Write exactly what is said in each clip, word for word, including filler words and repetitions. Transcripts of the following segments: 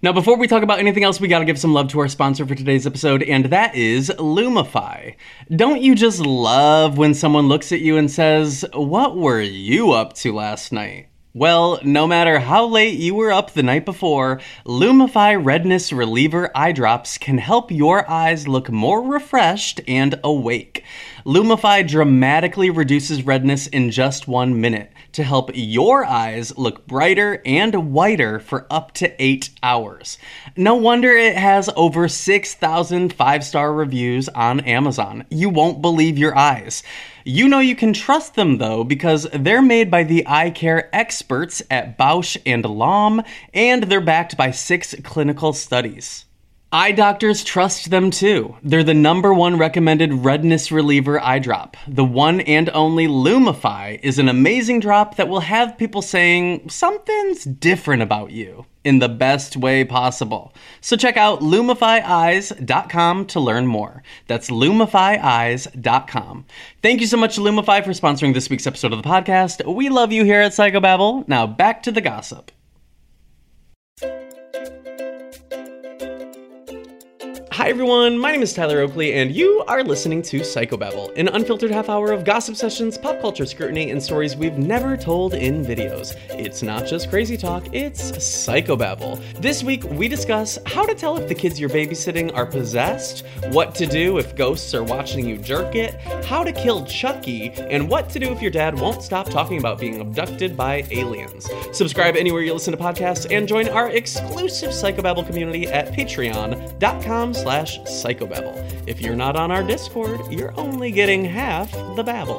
Now, before we talk about anything else, we gotta give some love to our sponsor for today's episode, and that is Lumify. Don't you just love when someone looks at you and says, "What were you up to last night?" Well, no matter how late you were up the night before, Lumify Redness Reliever Eye Drops can help your eyes look more refreshed and awake. Lumify dramatically reduces redness in just one minute to help your eyes look brighter and whiter for up to eight hours. No wonder it has over six thousand five-star reviews on Amazon. You won't believe your eyes. You know you can trust them, though, because they're made by the eye care experts at Bausch and Lomb, and they're backed by six clinical studies. Eye doctors trust them, too. They're the number one recommended redness reliever eye drop. The one and only Lumify is an amazing drop that will have people saying something's different about you in the best way possible. So check out lumify eyes dot com to learn more. That's lumify eyes dot com. Thank you so much, Lumify, for sponsoring this week's episode of the podcast. We love you here at Psychobabble. Now back to the gossip. Hi everyone, my name is Tyler Oakley, and you are listening to Psychobabble, an unfiltered half hour of gossip sessions, pop culture scrutiny, and stories we've never told in videos. It's not just crazy talk, it's Psychobabble. This week, we discuss how to tell if the kids you're babysitting are possessed, what to do if ghosts are watching you jerk it, how to kill Chucky, and what to do if your dad won't stop talking about being abducted by aliens. Subscribe anywhere you listen to podcasts, and join our exclusive Psychobabble community at patreon dot com slash psychobabble. If you're not on our Discord, you're only getting half the babble.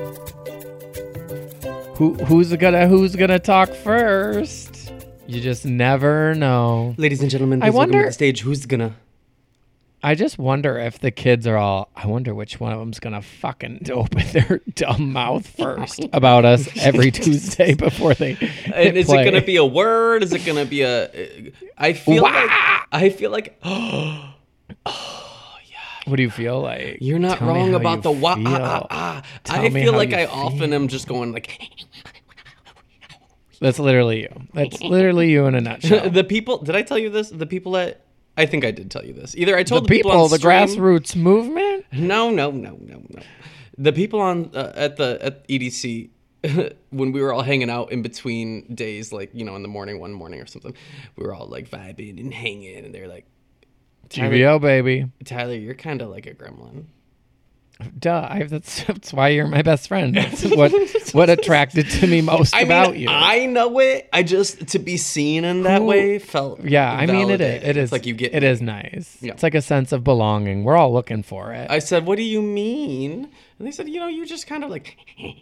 Who who's gonna who's gonna talk first? You just never know. Ladies and gentlemen, please I wonder, welcome to the stage. Who's gonna? I just wonder if the kids are all. I wonder which one of them's gonna fucking open their dumb mouth first about us every Tuesday before they. And is play. it gonna be a word? Is it gonna be a? I feel like I feel like. Oh, oh yeah. What do you feel like? You're not Tell wrong me how about you the wah. feel. Ah, ah, ah. Tell I me feel how like you I feel. often am just going like. That's literally you. That's literally you in a nutshell. The people. Did I tell you this? The people at. I think I did tell you this. Either I told the the, people, people, on the stream, grassroots movement. No, no, no, no, no. The people on uh, at the at E D C when we were all hanging out in between days, like you know, in the morning, one morning or something, we were all like vibing and hanging, and they're like, G V O baby. Tyler, you're kind of like a gremlin. Duh, I, that's, that's why you're my best friend. That's what what attracted to me most I about mean, you. I know it. I just to be seen in that Who- way felt. Yeah, I mean it is. validated. It is It's like you get. It is nice. Yeah. It's like a sense of belonging. We're all looking for it. I said, "What do you mean?" And they said, "You know, you're just kind of like."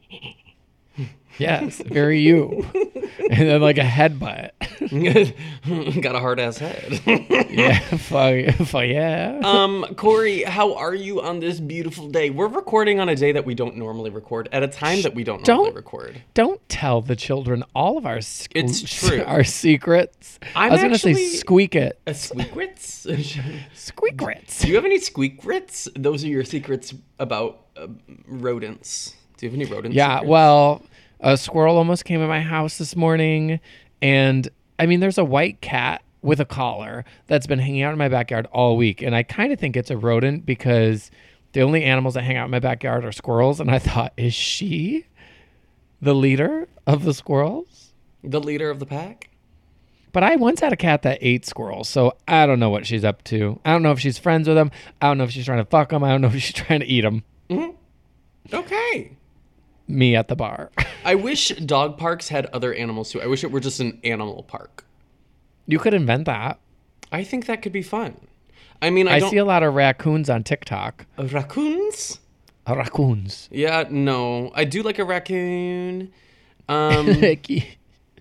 Yes, very you. And then like a headbutt. Got a hard ass head. Yeah, fuck, fuck yeah. Um, Corey, how are you on this beautiful day? We're recording on a day that we don't normally record, at a time that we don't normally Don't- record. Don't tell the children all of our sque- It's true. our secrets. I'm I was gonna actually- say squeak it. A squeakrits? Squeakrits. Do you have any squeakrits? Those are your secrets about uh, rodents. Do you have any rodent Yeah, secrets? well, a squirrel almost came in my house this morning, and I mean, there's a white cat with a collar that's been hanging out in my backyard all week, and I kind of think it's a rodent because the only animals that hang out in my backyard are squirrels, and I thought, is she the leader of the squirrels? The leader of the pack? But I once had a cat that ate squirrels, so I don't know what she's up to. I don't know if she's friends with them. I don't know if she's trying to fuck them. I don't know if she's trying to eat them. Mm-hmm. Okay. Me at the bar. I wish dog parks had other animals too. I wish it were just an animal park. You could invent that. I think that could be fun. I mean, I, I, don't... see a lot of raccoons on TikTok. Uh, raccoons? Uh, raccoons. Yeah, no. I do like a raccoon. Um, Ricky.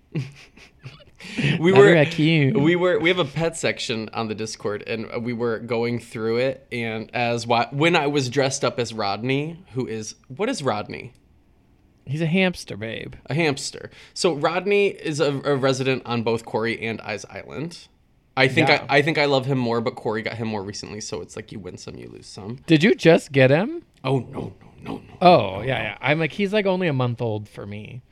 we Not were a raccoon. we were we have a pet section on the Discord, and we were going through it. And as when I was dressed up as Rodney, who is what is Rodney? He's a hamster, babe. A hamster. So Rodney is a, a resident on both Corey and I's Island. I think Yeah. I, I think I love him more, but Corey got him more recently, so it's like you win some, you lose some. Did you just get him? Oh no no no no. Oh, yeah, yeah. I'm like, he's like only a month old for me.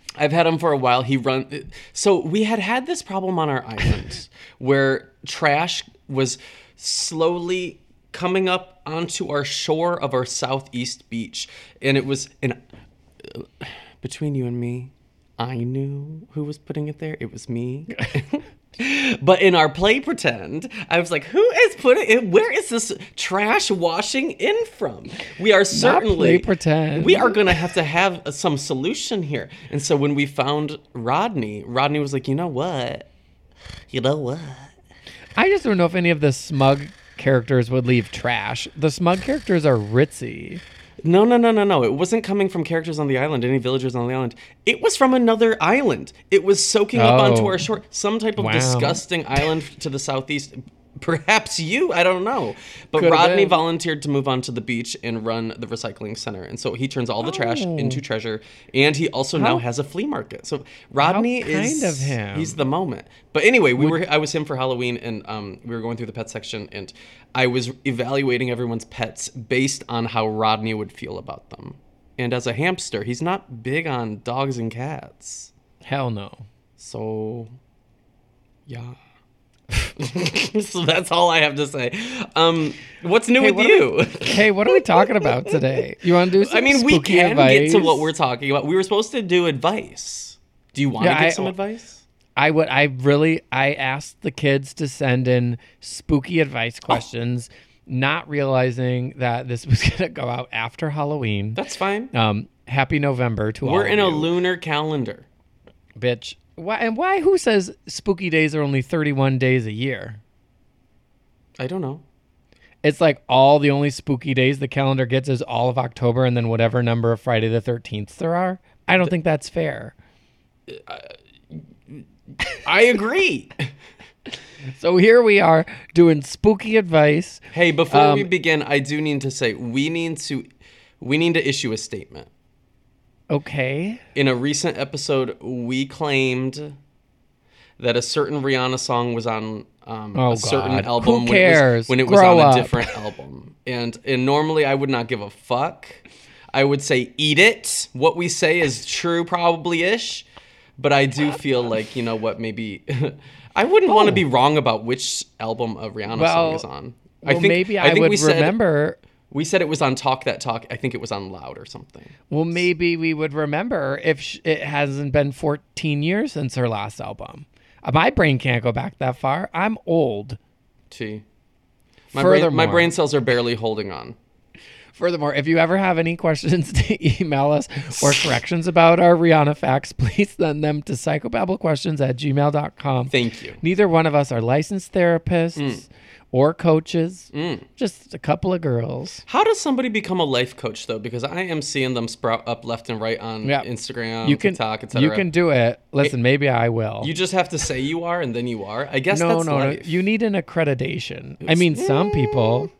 I've had him for a while. He run. So we had had this problem on our island where trash was slowly coming up onto our shore of our southeast beach, and it was in between you and me. I knew who was putting it there. It was me. But in our play pretend, I was like, who is putting it? Where is this trash washing in from? We are certainly Not play pretend. We are going to have to have some solution here. And so when we found Rodney, Rodney was like, you know what? You know what? I just don't know if any of the smug characters would leave trash. The smug characters are ritzy. No, no, no, no, no. It wasn't coming from characters on the island, any villagers on the island. It was from another island. It was soaking up Oh. onto our shore. Some type of Wow. disgusting island to the southeast. Perhaps you, I don't know. But Could've Rodney been. volunteered to move on to the beach and run the recycling center. And so he turns all the trash Oh. into treasure. And he also now How- has a flea market. So Rodney kind is of him. He's the moment. But anyway, we were I was him for Halloween, and um, we were going through the pet section, and I was evaluating everyone's pets based on how Rodney would feel about them. And as a hamster, he's not big on dogs and cats. Hell no. So, yeah. So that's all I have to say. Um, what's new Hey, with what are you? Hey, what are we talking about today? You want to do some I mean, we spooky can get to advice? what we're talking about. We were supposed to do advice. Do you want to Yeah, give I- some advice? I would. I really. I asked the kids to send in spooky advice questions, not realizing that this was going to go out after Halloween. That's fine. Um, happy November to all. We're in of a you. lunar calendar. bitch. Why and why? Who says spooky days are only thirty-one days a year? I don't know. It's like all the only spooky days the calendar gets is all of October, and then whatever number of Friday the thirteenth there are. I don't think that's fair. I agree. So here we are doing spooky advice. Hey, before Um, we begin, I do need to say we need to we need to issue a statement. Okay. In a recent episode, we claimed that a certain Rihanna song was on um, Oh, a certain God. album Who when it was, cares? when it was Grow on up. a different album. And and normally I would not give a fuck. I would say eat it. What we say is true, probably ish. But I do feel like, you know what, maybe I wouldn't want to be wrong about which album a Rihanna Well, song is on. I well, think maybe I, think would we said, remember. We said it was on Talk That Talk. I think it was on Loud or something. Well, maybe we would remember if sh- it hasn't been fourteen years since her last album. Uh, My brain can't go back that far. I'm old. T. My brain, my Furthermore- brain cells are barely holding on. Furthermore, if you ever have any questions to email us or corrections about our Rihanna facts, please send them to psychobabblequestions at gmail dot com. Thank you. Neither one of us are licensed therapists or coaches, Mm. just a couple of girls. How does somebody become a life coach though? Because I am seeing them sprout up left and right on Yeah. Instagram, You can, TikTok, et cetera. you can do it. Listen, maybe I will. You just have to say you are, and then you are. I guess no, that's no, no. life. You need an accreditation. I mean, some people.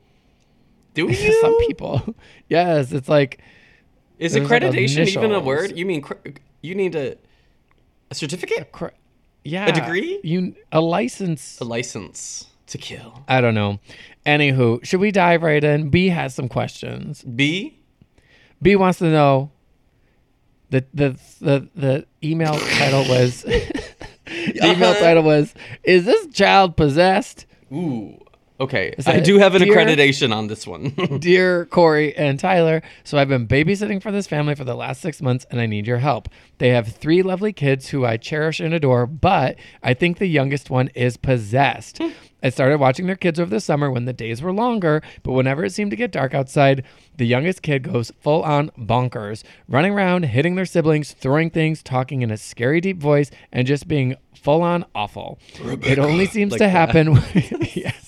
Do you? Some people. Yes, it's like Is there's like accreditation even a initials. word? You mean cr- you need a a certificate, cr- yeah, degree? You a license. a license to kill? I don't know. Anywho, should we dive right in? B has some questions. B. B wants to know. The the the the email title was. The email title was: Is this child possessed? Ooh. Okay, Is I that do have an dear- accreditation on this one. Dear Corey and Tyler, so I've been babysitting for this family for the last six months and I need your help. They have three lovely kids who I cherish and adore, but I think the youngest one is possessed. I started watching their kids over the summer when the days were longer, but whenever it seemed to get dark outside, the youngest kid goes full on bonkers, running around, hitting their siblings, throwing things, talking in a scary deep voice, and just being full on awful. It only seems Like to that. happen. Yes.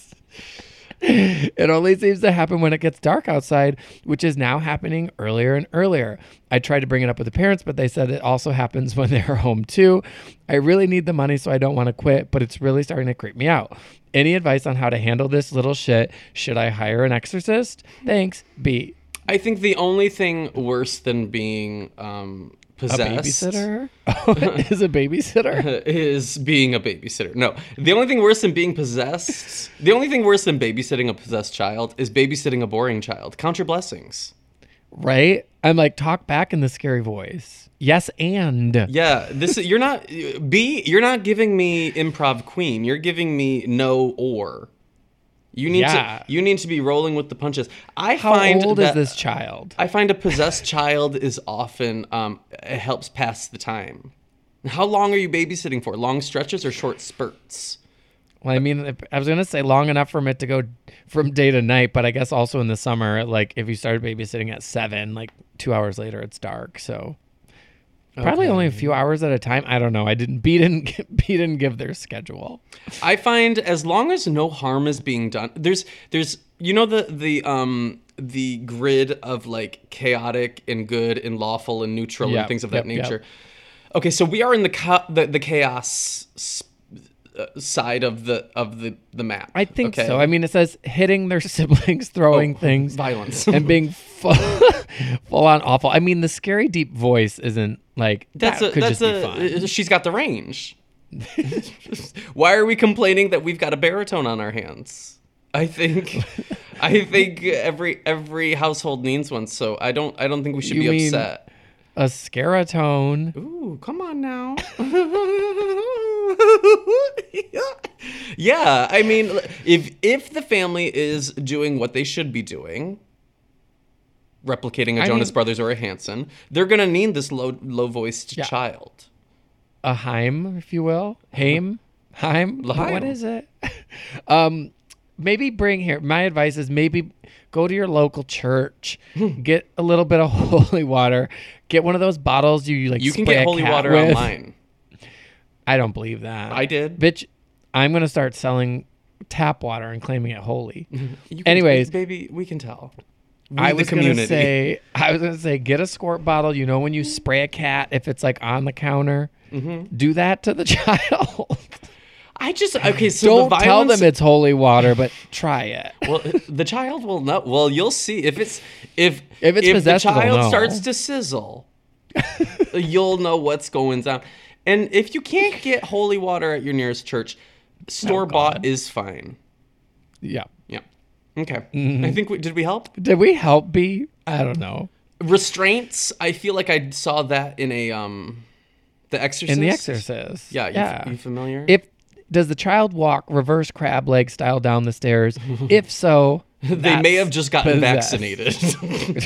It only seems to happen when it gets dark outside, which is now happening earlier and earlier. I tried to bring it up with the parents, but they said it also happens when they're home too. I really need the money, so I don't want to quit, but it's really starting to creep me out. Any advice on how to handle this little shit? Should I hire an exorcist? Thanks, B. I think the only thing worse than being um, A possessed babysitter? Oh, is a babysitter? is being a babysitter. No, the only thing worse than being possessed, the only thing worse than babysitting a possessed child is babysitting a boring child. Count your blessings. Right? I'm like, talk back in the scary voice. Yes, and. Yeah, this is, you're not, B, you're not giving me improv queen. You're giving me no or. You need Yeah. to you need to be rolling with the punches. I How find old that, is this child? I find a possessed child is often um it helps pass the time. How long are you babysitting for? Long stretches or short spurts? Well, I mean, I was gonna say long enough for it to go from day to night, but I guess also in the summer, like if you started babysitting at seven, like two hours later, it's dark. So probably Okay. only a few hours at a time. I don't know. I didn't. B didn't. B didn't give their schedule. I find as long as no harm is being done, there's there's you know the the um the grid of like chaotic and good and lawful and neutral Yep, and things of yep, that yep. nature. Okay, so we are in the ca- the, the chaos s- uh, side of the of the the map. I think okay? so. I mean, it says hitting their siblings, throwing Oh, things, violence. and being full, full on awful. I mean, the scary deep voice isn't like That's that a could that's just be fun. a she's got the range. Why are we complaining that we've got a baritone on our hands? I think I think every every household needs one, so I don't I don't think we should You be mean- upset. A scaratone. Ooh, come on now. Yeah, I mean, if if the family is doing what they should be doing, replicating a I Jonas mean- Brothers or a Hanson, they're gonna need this low low voiced Yeah. child. A Heim, if you will. Haim? Heim? L'Haim. What is it? um, maybe bring here. My advice is maybe go to your local church, get a little bit of holy water, get one of those bottles you like. You can spray get a holy cat water with. online. I don't believe that. I did. Bitch, I'm gonna start selling tap water and claiming it holy. You can- Anyways. baby, we can tell. We, I the was community. gonna say, I was gonna say, get a squirt bottle. You know when you spray a cat, if it's like on the counter, Mm-hmm. do that to the child. I just okay. So Don't the tell violence, them it's holy water, but try it. well, the child will know. Well, you'll see if it's if If it's the possessed, they'll child know. starts to sizzle, you'll know what's going on. And if you can't get holy water at your nearest church, store bought God. is fine. Yeah. Yeah. Okay. Mm-hmm. I think we, did we help? Did we help B? I don't know. Restraints. I feel like I saw that in a um, The Exorcist. In The Exorcist. Yeah. You, yeah. you familiar? If does the child walk reverse crab leg style down the stairs? If so, they may that's have just gotten possessed. vaccinated.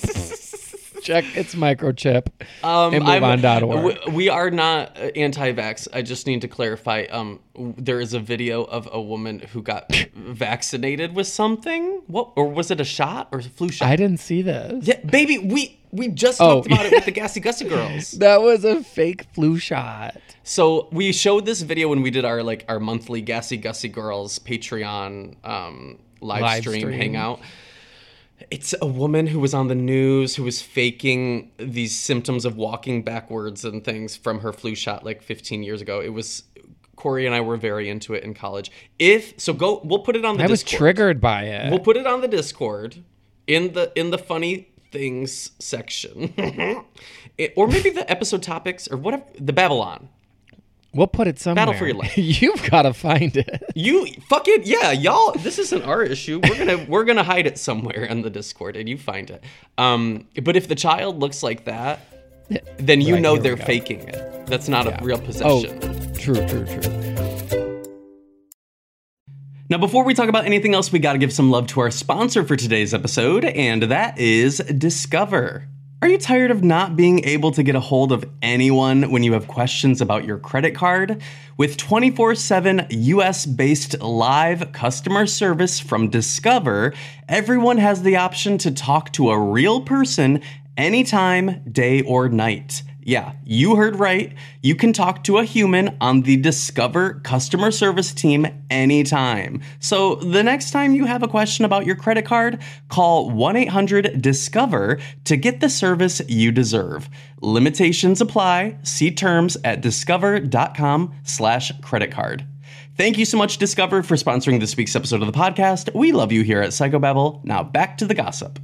Check its microchip Um, and move I'm- on dot org. we, we are not uh, anti-vax. I just need to clarify. Um, w- there is a video of a woman who got vaccinated with something. What, or was it a shot or a flu shot? I didn't see this. yeah, baby, we we just Oh. talked about it with the Gassy Gussie girls. That was a fake flu shot. So we showed this video when we did our like our monthly Gassy Gussie girls Patreon um, live, Live stream, stream. hangout. It's a woman who was on the news who was faking these symptoms of walking backwards and things from her flu shot like fifteen years ago. It was Corey and I were very into it in college. If so, go. We'll put it on the. I was Discord. triggered by it. We'll put it on the Discord in the in the funny things section, It- or maybe the episode topics or whatever. The Babylon. We'll put it somewhere. Battle for your life. You've got to find it. You fuck it, yeah, y'all. This isn't our issue. We're gonna we're gonna hide it somewhere in the Discord, and you find it. Um, but if the child looks like that, then you Right, know here we they're go. faking it. That's not Yeah. a real Oh, possession. true, true, true. Now, before we talk about anything else, we got to give some love to our sponsor for today's episode, and that is Discover. Are you tired of not being able to get a hold of anyone when you have questions about your credit card? With twenty-four seven U S-based live customer service from Discover, everyone has the option to talk to a real person anytime, day or night. Yeah, you heard right. You can talk to a human on the Discover customer service team anytime. So the next time you have a question about your credit card, call one eight hundred discover to get the service you deserve. Limitations apply. See terms at discover.com slash credit card. Thank you so much, Discover, for sponsoring this week's episode of the podcast. We love you here at Psychobabble. Now back to the gossip.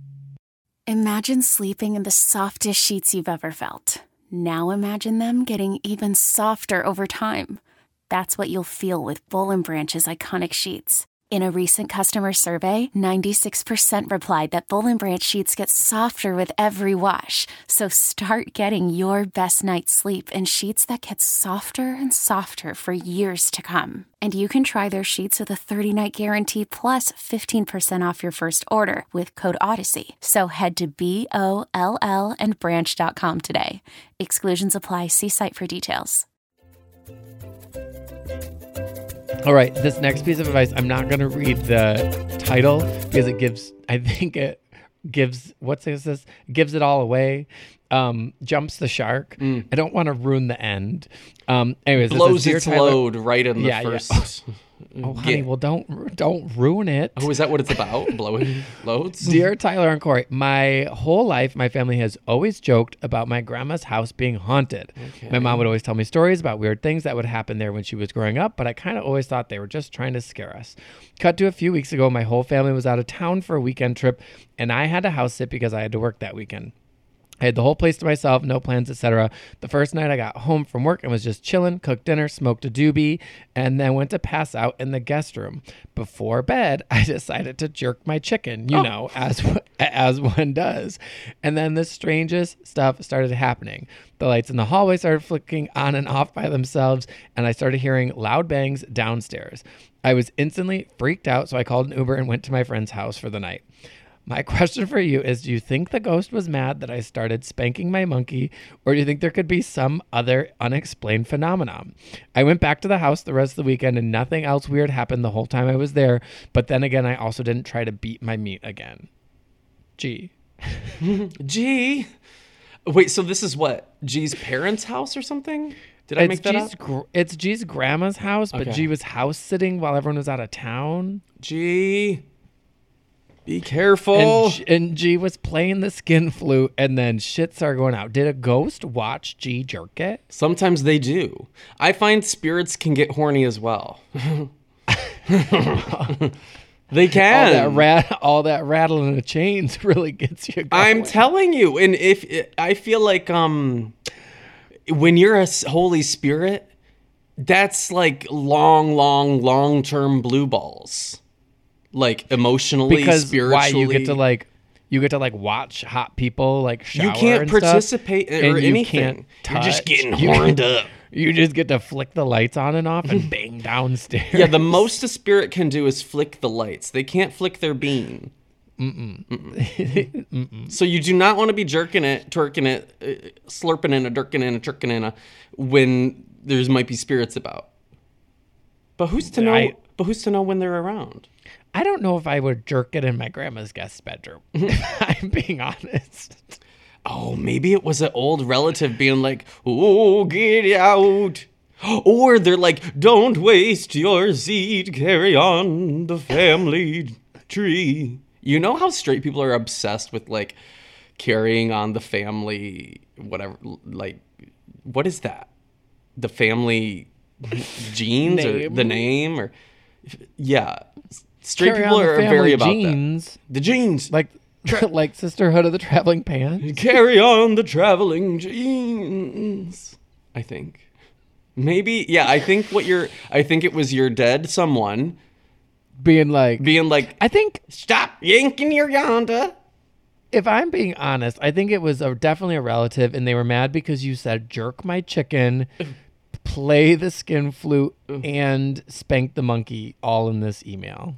Imagine sleeping in the softest sheets you've ever felt. Now imagine them getting even softer over time. That's what you'll feel with Boll and Branch's iconic sheets. In a recent customer survey, ninety-six percent replied that Boll and Branch sheets get softer with every wash. So start getting your best night's sleep in sheets that get softer and softer for years to come. And you can try their sheets with a thirty-night guarantee plus fifteen percent off your first order with code Odyssey. So head to B O L L and branch dot com today. Exclusions apply. See site for details. All right, this next piece of advice, I'm not going to read the title because it gives, I think it gives, what's this? Gives it all away. Um, jumps the shark. Mm. I don't want to ruin the end. Um, anyways, blows this is its load right in the yeah, first. Yeah. Oh, honey, Get. well, don't don't ruin it. Oh, is that what it's about? Blowing loads? Dear Tyler and Corey, my whole life, my family has always joked about my grandma's house being haunted. Okay. My mom would always tell me stories about weird things that would happen there when she was growing up, but I kind of always thought they were just trying to scare us. Cut to a few weeks ago, my whole family was out of town for a weekend trip, and I had to house sit because I had to work that weekend. I had the whole place to myself, no plans, et cetera. The first night I got home from work and was just chilling, cooked dinner, smoked a doobie, and then went to pass out in the guest room. Before bed, I decided to jerk my chicken, you oh. know, as as one does. And then the strangest stuff started happening. The lights in the hallway started flicking on and off by themselves, and I started hearing loud bangs downstairs. I was instantly freaked out, so I called an Uber and went to my friend's house for the night. My question for you is, do you think the ghost was mad that I started spanking my monkey, or do you think there could be some other unexplained phenomenon? I went back to the house the rest of the weekend and nothing else weird happened the whole time I was there, but then again, I also didn't try to beat my meat again. G. G? Wait, so this is what? G's parents' house or something? Did I it's make that G's up? Gr- it's G's grandma's house, but Okay. G was house sitting while everyone was out of town. G... Be careful. And, G- and G was playing the skin flute, and then shit started going out. Did a ghost watch G jerk it? Sometimes they do. I find spirits can get horny as well. They can. All that, rat- all that rattling of the chains really gets you going. I'm telling you. And if I feel like um, when you're a Holy Spirit, that's like long, long, long-term blue balls. Like emotionally, because spiritually. Why you get to like you get to like watch hot people like shower. You can't and participate stuff, or and you anything. Can't touch. You're just getting you, horned up. You just get to flick the lights on and off and bang downstairs. Yeah, the most a spirit can do is flick the lights. They can't flick their bean. Mm-mm. Mm-mm. Mm-mm. So you do not want to be jerking it, twerking it, uh, slurping in a, dirking in a, jerking in a, when there's might be spirits about. But who's to know? I, but who's to know when they're around? I don't know if I would jerk it in my grandma's guest bedroom. I'm being honest. Oh, maybe it was an old relative being like, "Oh, get out." Or they're like, "Don't waste your seed, carry on the family tree." You know how straight people are obsessed with like carrying on the family, whatever, like, what is that? The family genes or the name or, yeah. Straight Carry people on the are family very about genes. that. The genes. Like, like Sisterhood of the Traveling Pants. Carry on the traveling genes. I think. Maybe, yeah, I think what you're, I think it was your dead someone. Being like. Being like, I think. Stop yanking your yonda. If I'm being honest, I think it was a, definitely a relative, and they were mad because you said, jerk my chicken, play the skin flute, and spank the monkey all in this email.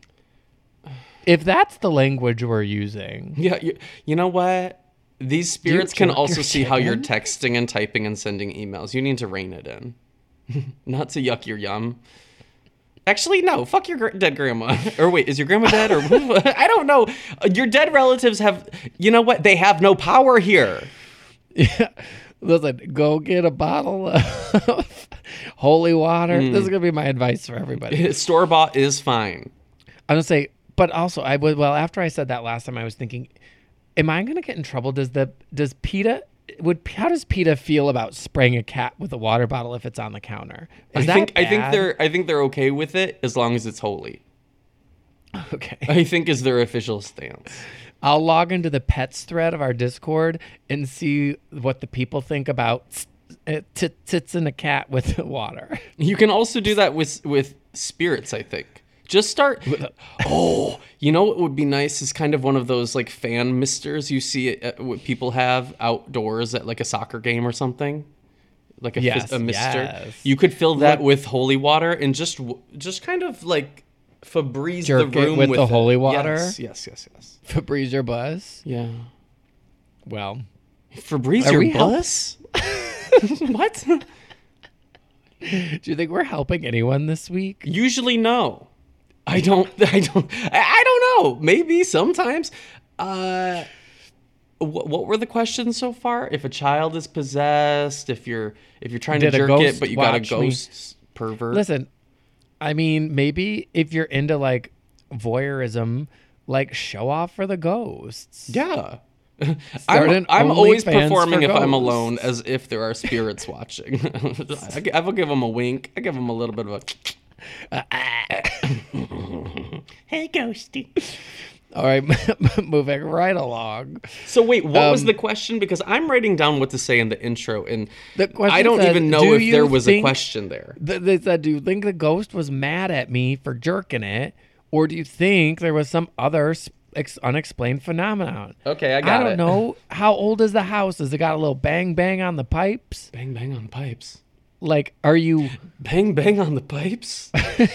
If that's the language we're using. Yeah, you, you know what? These spirits can also see chicken? how you're texting and typing and sending emails. You need to rein it in. Not to yuck your yum. Actually, no. Fuck your gr- dead grandma. Or wait, is your grandma dead? Or I don't know. Your dead relatives have, you know what? They have no power here. Yeah. Listen, go get a bottle of holy water. Mm. This is going to be my advice for everybody. Store-bought is fine. I'm going to say, but also, I would, well, after I said that last time, I was thinking, am I going to get in trouble? Does the, does PETA, would, how does PETA feel about spraying a cat with a water bottle if it's on the counter? Is I that think, bad? I think they're, I think they're okay with it as long as it's holy. Okay. I think is their official stance. I'll log into the pets thread of our Discord and see what the people think about t- tits in a cat with water. You can also do that with with spirits, I think. Just start. Oh, you know what would be nice is kind of one of those like fan misters you see at, what people have outdoors at like a soccer game or something. Like a, Yes, a mister. yes. You could fill that Look- with holy water and just just kind of like Febreze Jerk the it room with with the it. holy water? Yes, yes, yes, yes. Febreze your buzz. Yeah. Well, Febreze Are your we help- bus? What? do you think we're helping anyone this week? Usually no. I don't I don't I, I don't know. Maybe sometimes. Uh what, what were the questions so far? If a child is possessed, if you're if you're trying Did to a jerk ghost it but you got a watch me? ghost pervert. Listen, I mean, maybe if you're into like voyeurism, like show off for the ghosts. Yeah. Start I'm, an I'm always OnlyFans performing for if I'm ghosts. alone as if there are spirits watching. I, gi- I will give them a wink. I give them a little bit of a. Hey, ghosty. All right, moving right along. So wait, what was Um, the question? Because I'm writing down what to say in the intro, and The question I don't says, even know do if you there was a think- question there. Th- They said, do you think the ghost was mad at me for jerking it? Or do you think there was some other s- ex- unexplained phenomenon? Okay, I I got don't it. know. How old is the house? Has it got a little bang bang on the pipes? Bang bang on pipes. Like, are you? Bang bang on the pipes.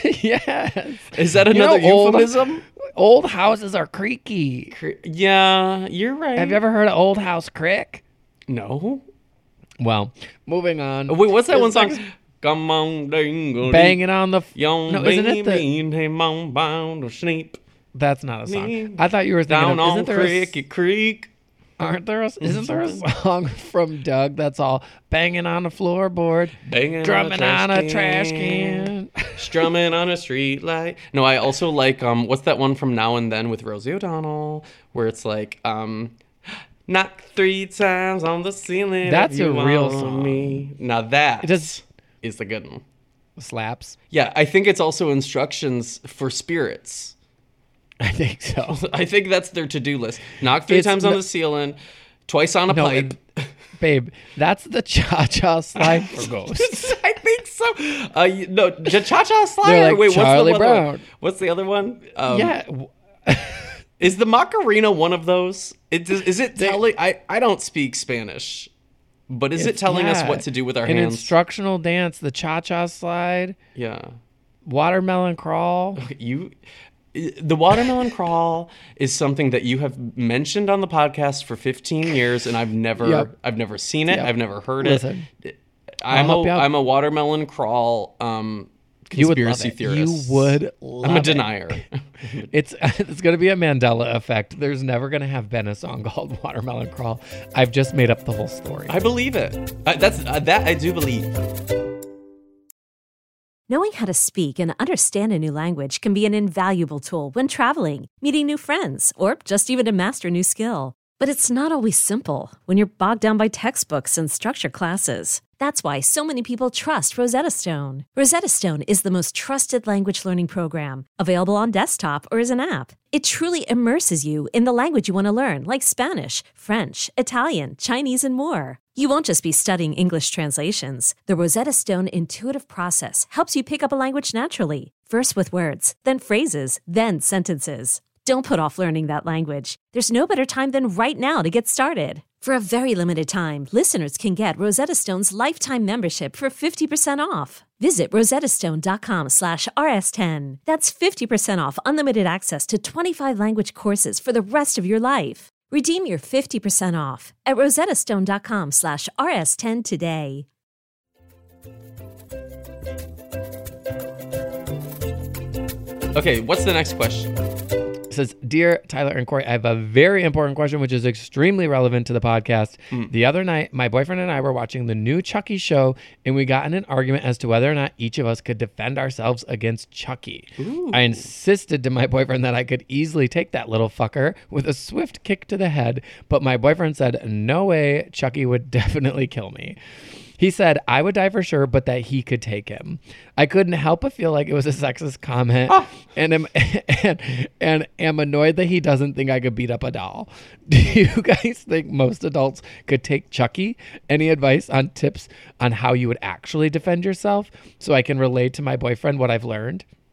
Yes. Is that You know, another old- euphemism? Old houses are creaky. Cre- Yeah, you're right. Have you ever heard of Old House Crick? No. Well, moving on. Oh, wait, what's that This one song? next- Come on, dingle, Banging on the. F- Young no, isn't it the? baby, on bound or sleep That's not a song. I thought you were thinking down of. on Isn't there a, Cricket Creek. aren't there? A, isn't there a song from Doug that's all banging on the floorboard, Banging drumming on on a trash can? strumming on a street light. No, I also like um what's that one from Now and Then with Rosie O'Donnell where it's like um knock three times on the ceiling. That's if you a real want song. Me. Now that does- is the good one. Slaps. Yeah, I think it's also instructions for spirits. I think so. I think that's their to-do list. Knock three It's times on no- the ceiling, twice on a No, pipe. Babe, that's the cha-cha slide for ghosts. I think so. Uh, you- no, Cha Cha Slide. They're or like wait, Charlie what's the other one? Brown. What's the other one? Um, Yeah. w- Is the Macarena one of those? It, is, is it telling? I, I don't speak Spanish, but is it It's- telling us yeah. what to do with our An hands? instructional dance, the cha-cha slide, yeah. watermelon crawl. You. The watermelon crawl is something that you have mentioned on the podcast for fifteen years, and I've never, Yep. I've never seen it. Yep. I've never heard Listen, it. I'm help a, you out. I'm a watermelon crawl um, You would love conspiracy it. theorist. You would love I'm a it. denier. It's it's going to be a Mandela effect. There's never going to have been a song called Watermelon Crawl. I've just made up the whole story. I believe it. Uh, that's uh, that I do believe. Knowing how to speak and understand a new language can be an invaluable tool when traveling, meeting new friends, or just even to master a new skill. But it's not always simple when you're bogged down by textbooks and structure classes. That's why so many people trust Rosetta Stone. Rosetta Stone is the most trusted language learning program, available on desktop or as an app. It truly immerses you in the language you want to learn, like Spanish, French, Italian, Chinese, and more. You won't just be studying English translations. The Rosetta Stone intuitive process helps you pick up a language naturally, first with words, then phrases, then sentences. Don't put off learning that language. There's no better time than right now to get started. For a very limited time, listeners can get Rosetta Stone's lifetime membership for fifty percent off. Visit rosettastone.com slash rs10. That's fifty percent off unlimited access to twenty-five language courses for the rest of your life. Redeem your fifty percent off at rosettastone.com slash rs10 today. Okay, what's the next question? It says, Dear Tyler and Corey, I have a very important question which is extremely relevant to the podcast. Mm. The other night, my boyfriend and I were watching the new Chucky show, and we got in an argument as to whether or not each of us could defend ourselves against Chucky. Ooh. I insisted to my boyfriend that I could easily take that little fucker with a swift kick to the head, but my boyfriend said, no way, Chucky would definitely kill me. He said I would die for sure, but that he could take him. I couldn't help but feel like it was a sexist comment, Oh. and am and, and am annoyed that he doesn't think I could beat up a doll. Do you guys think most adults could take Chucky? Any advice on tips on how you would actually defend yourself, so I can relate to my boyfriend what I've learned?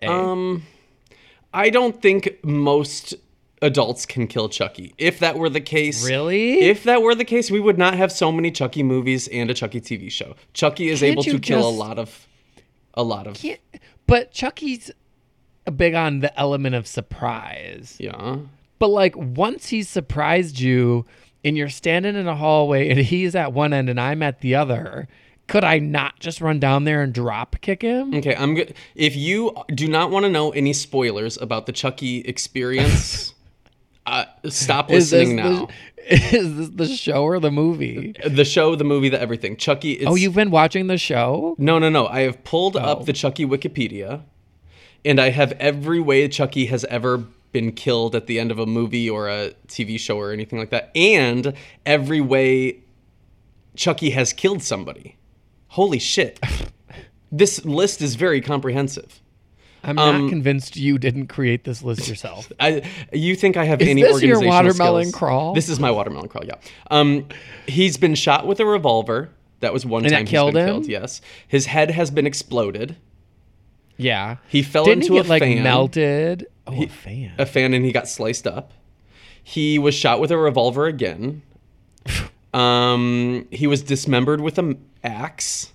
Eh? Um, I don't think most adults can kill Chucky. If that were the case, Really? If that were the case, we would not have so many Chucky movies and a Chucky T V show. Chucky is Can't able to you kill a just- lot of, a lot of. Can't- but Chucky's big on the element of surprise. Yeah. But like once he's surprised you and you're standing in a hallway and he's at one end and I'm at the other, could I not just run down there and drop kick him? Okay, I'm good. If you do not want to know any spoilers about the Chucky experience, uh, stop listening now. The, is this the show or the movie? The show, the movie, the everything. Chucky. It's, Oh, you've been watching the show? No, no, no. I have pulled Oh. up the Chucky Wikipedia, and I have every way Chucky has ever been killed at the end of a movie or a T V show or anything like that, and every way Chucky has killed somebody. Holy shit. This list is very comprehensive. I'm Um, not convinced you didn't create this list yourself. I, you think I have Is any this your organizational watermelon skills. crawl? This is my watermelon crawl, yeah. Um, he's been shot with a revolver. That was one And that time he's killed been him? killed, yes. His head has been exploded. Yeah. He fell Didn't into he a get, like fan. melted? Oh, He- a fan. A fan, and he got sliced up. He was shot with a revolver again. Um, he was dismembered with an axe.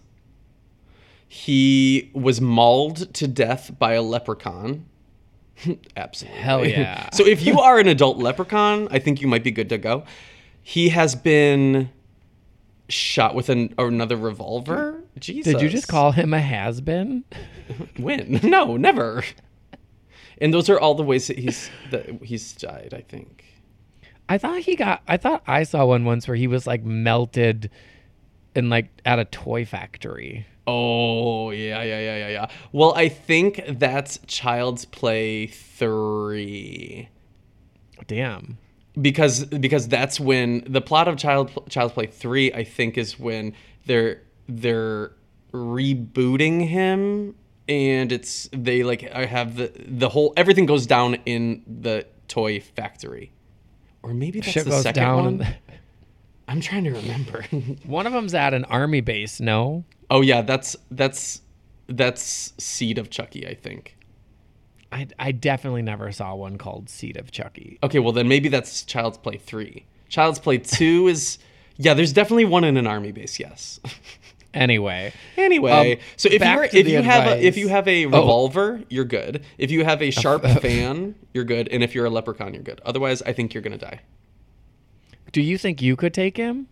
He was mauled to death by a leprechaun. Absolutely. Hell yeah. So if you are an adult leprechaun, I think you might be good to go. He has been shot with an, another revolver. Jesus. Did you just call him a has-been? When? No, never. And those are all the ways that he's that he's died, I think. I thought he got. I thought I saw one once where he was like melted, in like at a toy factory. Oh, yeah, yeah, yeah, yeah, yeah. Well, I think that's Child's Play three. Damn. Because because that's when the plot of Child Child's Play three, I think, is when they're they're rebooting him, and it's they like I have the the whole everything goes down in the toy factory. Or maybe that's Shit the goes second down. one. in- I'm trying to remember. One of them's at an army base. No. Oh yeah, that's that's that's Seed of Chucky, I think. I, I definitely never saw one called Seed of Chucky. Okay, well then maybe that's Child's Play three. Child's Play two is yeah, there's definitely one in an army base, yes. Anyway. Anyway, Um, so if back you to if the you have a, advice. if you have a Oh. revolver, you're good. If you have a sharp fan, you're good, and if you're a leprechaun, you're good. Otherwise, I think you're going to die. Do you think you could take him?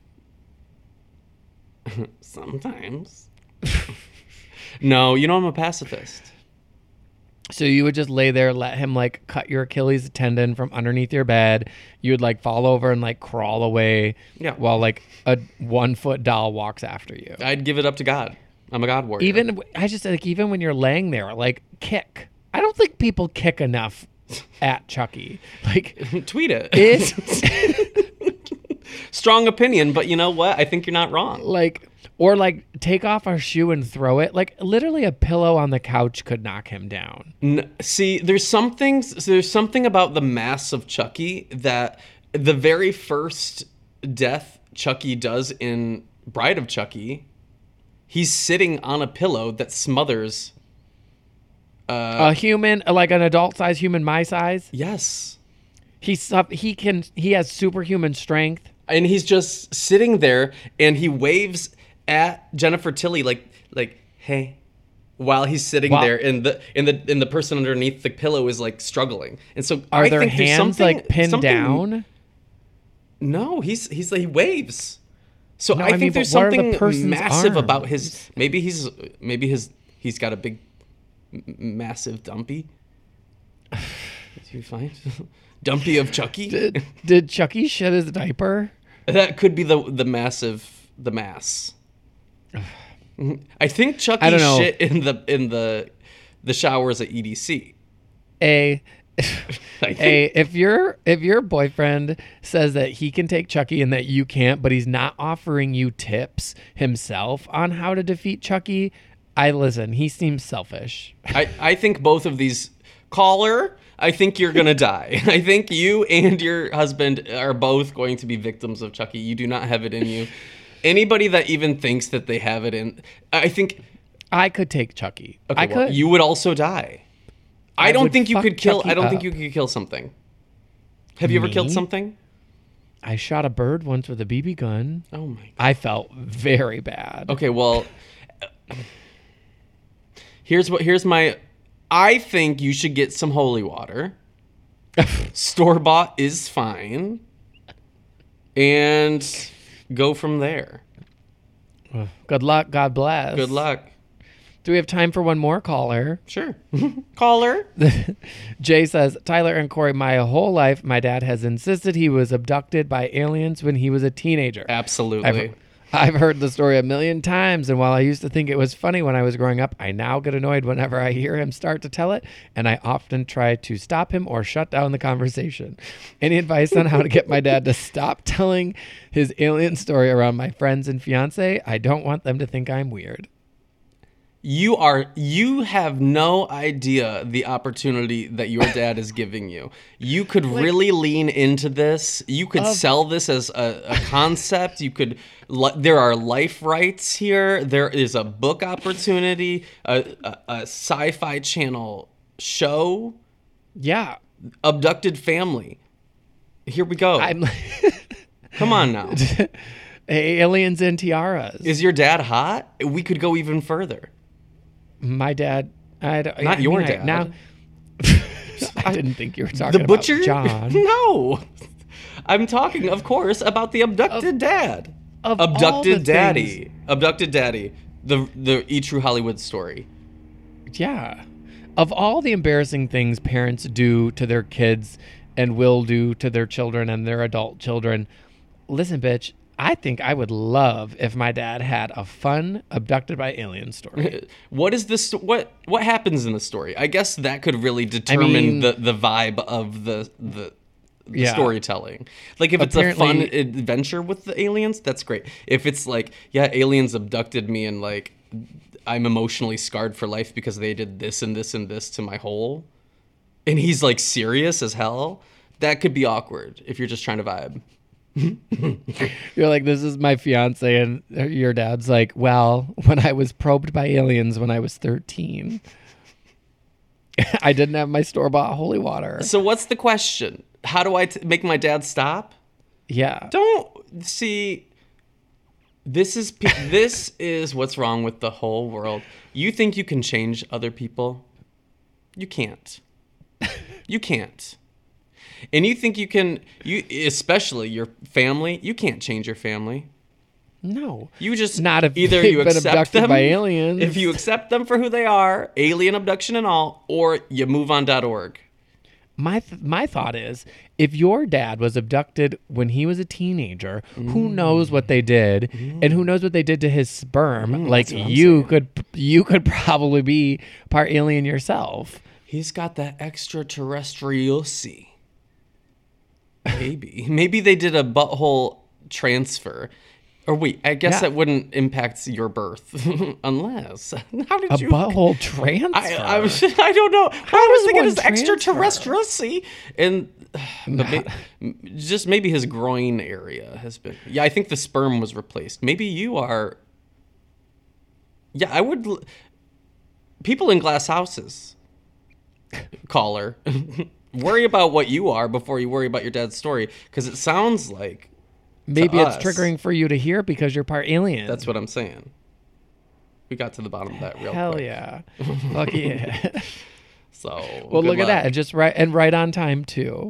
Sometimes. No, you know I'm a pacifist. So you would just lay there, let him like cut your Achilles tendon from underneath your bed. You would like fall over and like crawl away Yeah. while like a one foot doll walks after you. I'd give it up to God. I'm a God warrior. Even I just like even when you're laying there, like kick. I don't think people kick enough at Chucky. Like tweet it. it Strong opinion, but you know what? I think you're not wrong. like or like take off our shoe and throw it. Like literally a pillow on the couch could knock him down. N- See, there's something there's something about the mass of Chucky that the very first death Chucky does in Bride of Chucky, he's sitting on a pillow that smothers. a human, like an adult size human my size. Yes. He's sup- he can he has superhuman strength. And he's just sitting there and he waves at Jennifer Tilly like like hey, while he's sitting Wow. there and the and the and the person underneath the pillow is like struggling. And so Are I their think there's hands something- like pinned something- down? No, he's he's like he waves. So No, I I think mean, there's but what are the something person's massive about his. arms? Maybe he's maybe his he's got a big, m- massive dumpy. Did you find dumpy of Chucky? Did, did Chucky shit his diaper? That could be the the massive the mass. I think Chucky I don't know. shit in the in the the showers at E D C. A I A think. if your if your boyfriend says that he can take Chucky and that you can't, but he's not offering you tips himself on how to defeat Chucky, I listen. He seems selfish. I, I think both of these caller, I think you're gonna die. I think you and your husband are both going to be victims of Chucky. You do not have it in you. Anybody that even thinks that they have it in, I think I could take Chucky. okay, I well, could. you would also die. I, I don't would think you fuck could kill. Chucky I don't think up. you could kill something. Have you ever killed Me? something? I shot a bird once with a B B gun. Oh my god. I felt very bad. Okay, well, here's what. Here's my. I think you should get some holy water. Store bought is fine, and go from there. Good luck. God bless. Good luck. Do we have time for one more caller? Sure. Caller. Jay says, Tyler and Corey, my whole life, my dad has insisted he was abducted by aliens when he was a teenager. Absolutely. I've, I've heard the story a million times, and while I used to think it was funny when I was growing up, I now get annoyed whenever I hear him start to tell it, and I often try to stop him or shut down the conversation. Any advice on how to get my dad to stop telling his alien story around my friends and fiance? I don't want them to think I'm weird. You are you have no idea the opportunity that your dad is giving you. You could really lean into this. You could sell this as a, a concept. You could li- there are life rights here. There is a book opportunity, a, a, a sci-fi channel show, Yeah. abducted family. Here we go. I'm Come on now. aliens and tiaras. Is your dad hot? We could go even further. My dad, I don't, Not I your mean, I- dad. now, I didn't think you were talking The butcher? about John. No. I'm talking, of course, about the abducted dad. of all Abducted the daddy. things- Abducted daddy. The the E True Hollywood story. Yeah. Of all the embarrassing things parents do to their kids and will do to their children and their adult children, listen, bitch, I think I would love if my dad had a fun abducted by alien story. What is this? What what happens in the story? I guess that could really determine mean- the, the vibe of the the, the Yeah. storytelling. Like if it's a fun Apparently- adventure with the aliens, that's great. If it's like, yeah, aliens abducted me and like I'm emotionally scarred for life because they did this and this and this to my hole, and he's like serious as hell, that could be awkward if you're just trying to vibe. You're like, this is my fiance, and your dad's like, well, when I was probed by aliens when I was thirteen, I didn't have my store-bought holy water. So what's the question? How do I t- make my dad stop? Yeah. Don't see. This is pe- this is what's wrong with the whole world. You think you can change other people? You can't. You can't. And you think you can, you especially your family, you can't change your family. No. You just Not if either they've you been accept abducted them by aliens. If you accept them for who they are, alien abduction and all, or you move on dot org. My th- my thought is, if your dad was abducted when he was a teenager, Mm. who knows what they did, and who knows what they did to his sperm? like Mm, what I'm you could, you could probably be part alien yourself. He's got that extraterrestrial-see. Maybe. Maybe they did a butthole transfer. Or wait, I guess Yeah. that wouldn't impact your birth. Unless. How did A you... butthole transfer. I, I, was, I don't know. How I does was thinking one it's transfer? extraterrestrial-see. And but may, just maybe his groin area has been... Yeah, I think the sperm was replaced. Maybe you are... Yeah, I would... l- People in glass houses... Caller, worry about what you are before you worry about your dad's story, because it sounds like Maybe to it's us- triggering for you to hear because you're part alien. that's what I'm saying. We got to the bottom of that real Hell quick. yeah. Fuck yeah. So Well, good look at luck. that. And just right and right on time too.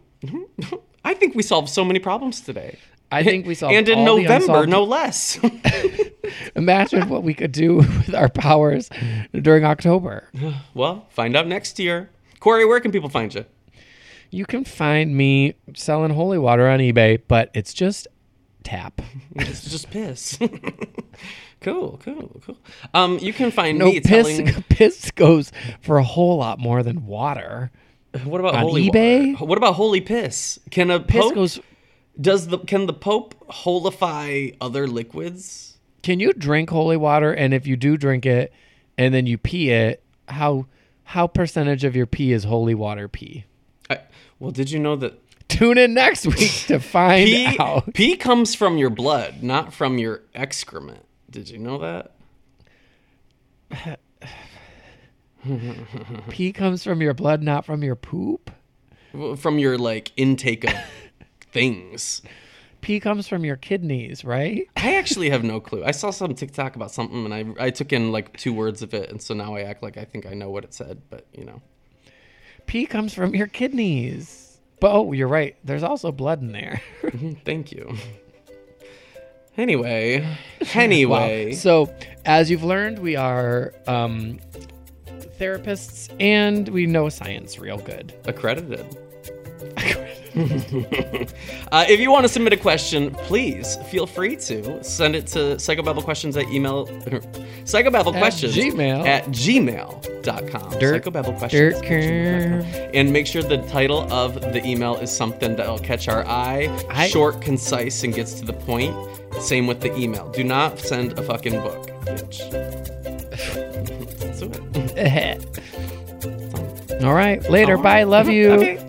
I think we solved so many problems today. I think we solved and in all the November, unsolved- no less. Imagine what we could do with our powers during October. Well, find out next year. Corey, where can people find you? You can find me selling holy water on eBay, but it's just tap. It's just piss. Cool, cool, cool. Um, you can find No, me piss telling. piss goes for a whole lot more than water. What about on holy eBay? water? What about holy piss? Can a Piss pope goes. does the can the pope holify other liquids? Can you drink holy water? And if you do drink it, and then you pee it, how how percentage of your pee is holy water pee? I, well, did you know that Tune in next week to find pee out. pee comes from your blood, not from your excrement? Did you know that? Pee comes from your blood, not from your poop. From your, like, intake of things. Pee comes from your kidneys, right? I actually have no clue. I saw some TikTok about something, and I I took in, like, two words of it, and so now I act like I think I know what it said, but, you know. Pee comes from your kidneys. But, oh, you're right. There's also blood in there. Thank you. Anyway. Anyway. Wow. So, as you've learned, we are um, therapists, and we know science real good. Accredited. uh, if you want to submit a question, please feel free to send it to psychobabblequestions at email psychobabblequestions at gmail at gmail dot com. Dirt, psychobabblequestions dirt at gmail dot com. And make sure the title of the email is something that'll catch our eye, I, short, concise, and gets to the point. Same with the email. Do not send a fucking book, bitch. Let's do it. All right, later. All Bye. right. Love you. Okay.